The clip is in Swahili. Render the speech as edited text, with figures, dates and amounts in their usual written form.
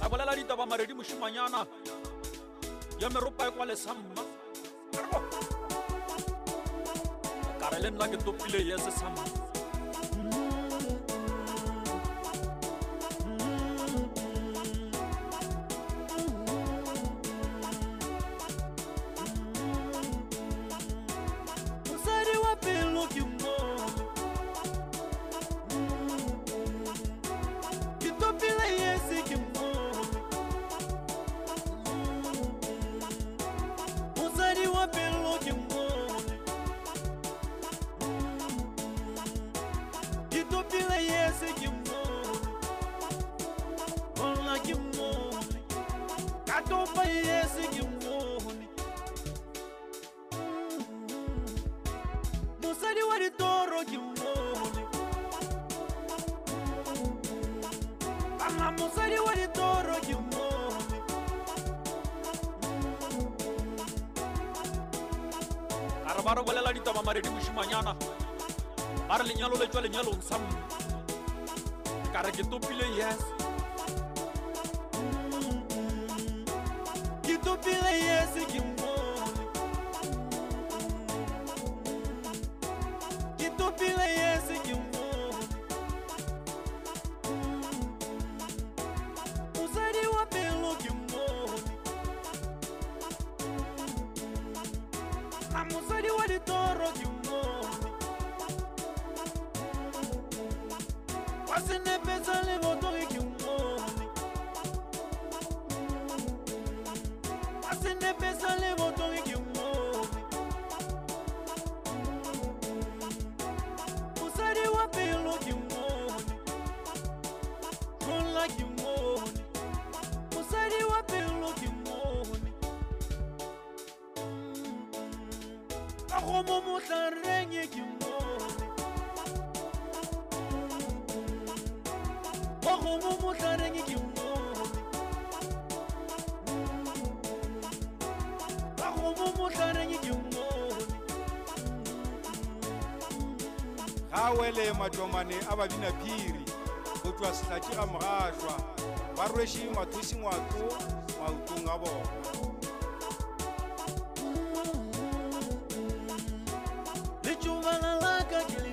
a bolela ditaba maredi mošimanyana ya meropa e kwa lesamma kare le nna ke topile yese samma mosadi wa pelo ke mo ke topile yese ke mo mosadi wa pelo ke mo ke topile yese ke mo ona ke mo ka topa yese ke mo mosadi wa ditoro ke mo ama mosadi wa ditoro ke mo arabaro bolela ditaba maredi mošimanyana ba re lenyalo le tswa lenyalong sa mma ka re ke topile yes ke topile yes ke mo ke topile yes ke mo mosadi wa pelo ke mo na mosadi wa ditoro ke mo wa senepesa le botori ke mo wa senepesa le botori ke mo mosadi wa pelo ke mo kola ke mo mosadi wa pelo ke mo ka go mo motlareng ke mo ka go mo motlareng ke mo ka go mo motlareng ke mo ga wele matomane a babina phiri go tswa setlatši ga mogašwa ba rweše mathusi ngwato maotong a bona le tšobala la ka ke le